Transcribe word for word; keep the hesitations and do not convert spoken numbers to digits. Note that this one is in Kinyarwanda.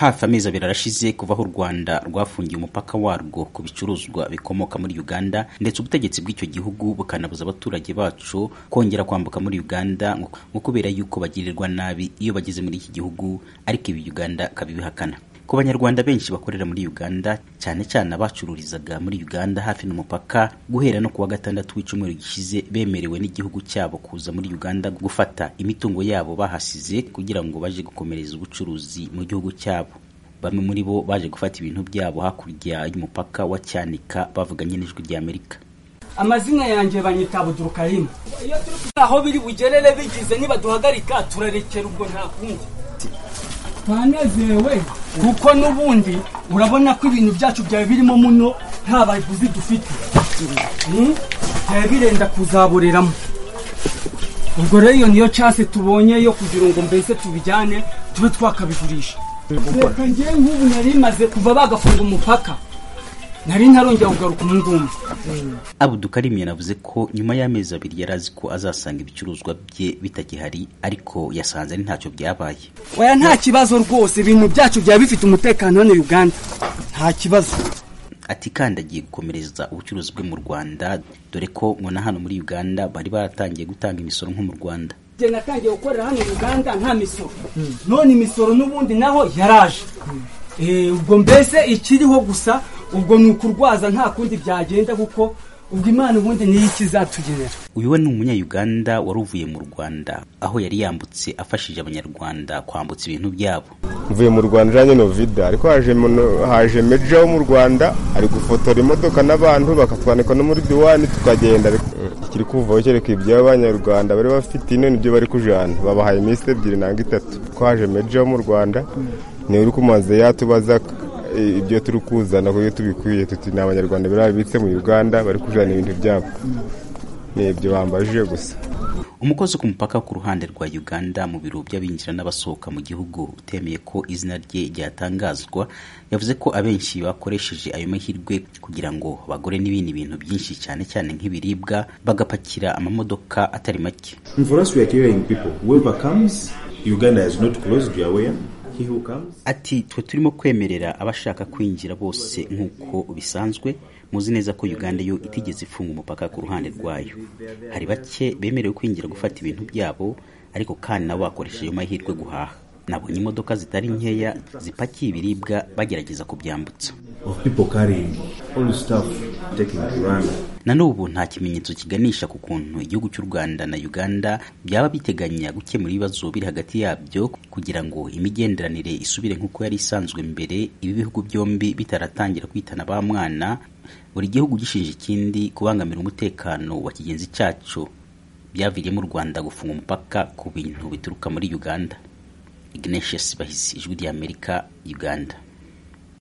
Hafi amezi abiri arashize kuva aho u Rwanda rwafungiye umupaka warwo ku bicuruzwa bikomoka muri Uganda, ndetse ubutegetsi bw'icyo gihugu bukanabuza abaturage bacu kongera kwambuka muri Uganda ngo kubera yuko bagirirwa nabi iyo bageze muri iki gihugu, ariko ibi Uganda kabibihakana. Ku banyarwanda benshi bakorera muri Uganda, cyane cyane abacururizaga muri Uganda hafi n'umupaka, guhera no kuwa gatandatu w'icumweru gishize bemerewe n'igihugu cyabo kuza muri Uganda gufata imitungo yabo bahasize kugira ngo baje gukomereza ubucuruzi mu gihugu cyabo. Bamwe muri bo baje gufata ibintu byabo hakurya y'umupaka wa Cyanika bavuganye n'ijwi rya Amerika. Amazina yanjye banyita Abdul Karim. Iyo turi aho biri bugerere bigize niba duhagarika turarekera ubwo nta kundi. Twanezewe kuko n'ubundi urabona ko ibintu byacu byawe birimo muno nta baguzi dufite. Hmm? Birenda kuzaboreramo. Ubwo rero iyo niyo chance tubonye yo kugira ngo mbese tubijyane tube twakabigurisha. Reka ngiye nk'ubu nari maze kuva bagafunga umupaka. Nari ntarongera kugaruka mu ngumba. Abdul Karim yanavuze ko nyuma y'amezi abiri yarazi ko azasanga ibicuruzwa bye bitagihari, ariko yasanze ari ntacyo byabaye. Oya nta kibazo rwose, ibintu byacu bya bifite umutekano hano Uganda. Nta kibazo. Ati kandi agiye gukomereza ubucuruzi bwe mu Rwanda, dore ko ngo na hano muri Uganda bari baratangiye gutanga imisoro nko mu Rwanda. Je natangiye gukorera hano Uganda nta misoro. Hmm. None imisoro n'ubundi naho yaraje. Hmm. Eh ubwo mbese ikiriho gusa ubwo nukurwaza nta kundi byagenda kuko ubwo Imana ubundi niyo ikizatugenera. Uyu we ni umunya-Uganda waruvuye mu Rwanda aho yari yambutse afashije abanyarwanda kwambutsa ibintu byabo. Mvuye mu Rwanda janye no vida ariko haje haje meja wo mu Rwanda ari gufotora imodoka n'abantu bakatwanika no muri diwani tukagenda. Ikiri kuvaho kereka iby'abanyarwanda bari bafite ino nibyo bari kujana babahaye iminsi ebyiri nanga itatu. Kwaje meja wo mu Rwanda ni uri kumaze yatubaza ibyo turi kuzana ko tubikwiye tuti n'abanyarwanda birabitse mu Uganda bari kujana ibintu byabo. Nebyo bambaje gusa. Umukozi ku mupaka ku ruhande rwa Uganda mu biro by'abinjira n'abasohoka mu gihugu utemeye ko izina rye ryatangazwa, yavuze ko abenshi bakoresheje ayo mahirwe kugira ngo bagore n'ibindi bintu byinshi cyane cyane nk'ibiribwa bagapakira amamodoka atari make. For us we are carrying people. Whoever comes, Uganda is not closed, you are aware. Ati twe turimo kwemerera abashaka kwinjira bose nk'uko bisanzwe. Muzi neza ko Uganda yo itigeze ifunga umupaka ku ruhande rwayo. Hari bake bemerewe kwinjira gufata ibintu byabo, ariko kandi nabo bakoresheje amahirwe guhaha. Nabonye imodoka zitari nkeya zipakiye ibiribwa bagerageza kubyambutsa. Of people carrying all the stuff taking to Rwanda. Na n'ubu nta kimenyetso kiganisha ku kuntu igihugu cy'u Rwanda na Uganda byaba biteganya gukemura ibibazo biri hagati yabyo kugira ngo imigenderanire isubire nk'uko yari isanzwe mbere, ibi bihugu byombi bitaratangira kwitana ba mwana, buri gihugu gishinja ikindi kubangamira umutekano wa kigenzi cyacu. Byaviriye mu Rwanda gufunga umupaka ku bintu bituruka muri Uganda. Ignatius Bahisi, Ijwi rya Amerika, Uganda.